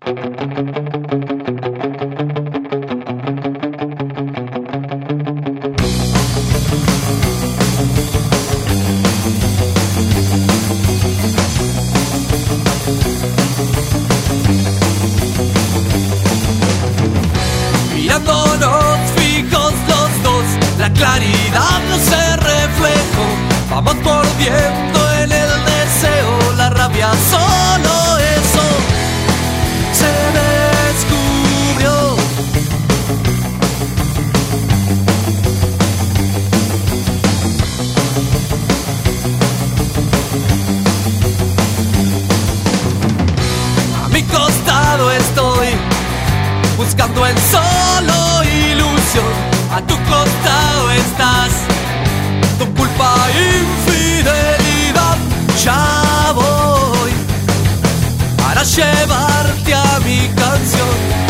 Mirándonos fijos los dos, la claridad no se reflejó. Vamos mordiendo en el deseo, la rabia, solo eso se descubrió. A mi costado estoy buscando en solo ilusión, a tu costado estás, tu culpa, infidelidad. Ya voy para llevarte a mi canción.